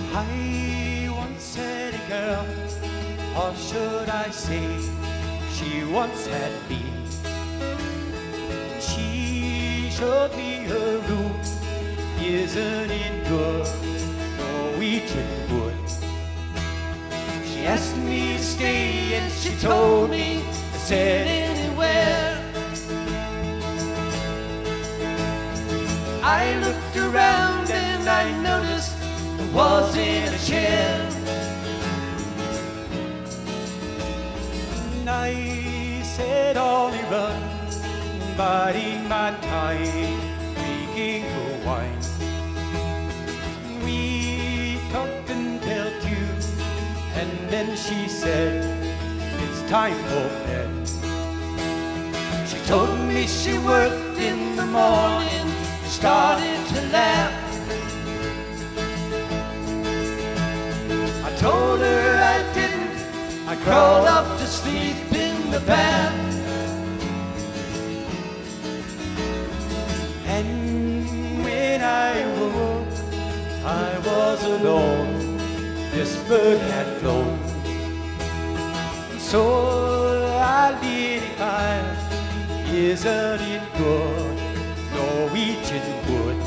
I once had a girl, or should I say, she once had me. She showed me her room, isn't it good, Norwegian wood. She asked me to stay and she told me to sit anywhere. I looked around and I noticed there wasn't a chair. And I said, only run, biding my time, drinking her wine. We talked until 2, and then she said, it's time for bed. She told me she worked in the morning, started to laugh. I told her I didn't, I crawled off to sleep in the bath. And when I woke, I was alone, this bird had flown. So I lit a fire, isn't it good, Norwegian wood.